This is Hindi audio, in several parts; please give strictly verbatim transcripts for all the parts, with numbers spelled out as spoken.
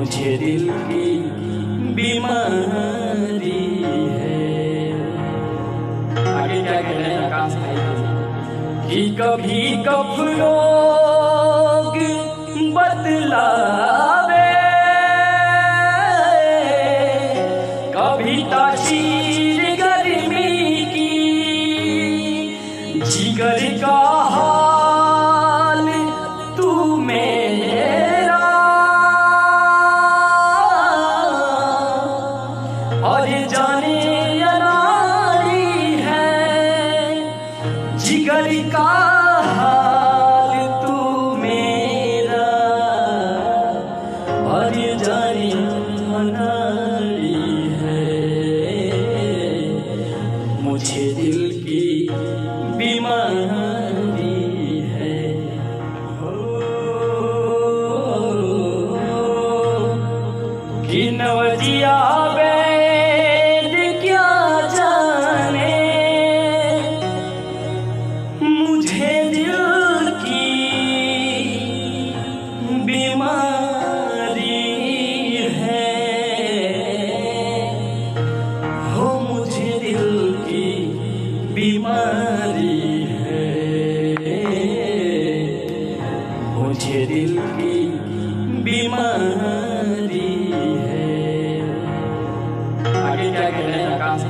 मुझे दिल की बीमारी है। आगे क्या कह रहे हैं आकाश भाई कि कभी कब लोग बतलावे, कभी तासीर गर्मी की, जिगर का हाल तू मेरा, और जाने अनारी है जिगर का हाल तू मेरा, और जाने अनारी है। मुझे दिल की बीमारी है। कि नवजिया वैद क्या जाने मुझे दिल की बीमारी है। हो मुझे दिल की बीमारी है। मुझे दिल की बीमारी है। आगे क्या कह रहे हैं आकाश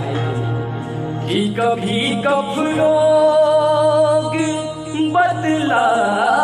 भाई कि कभी कब लोग बतला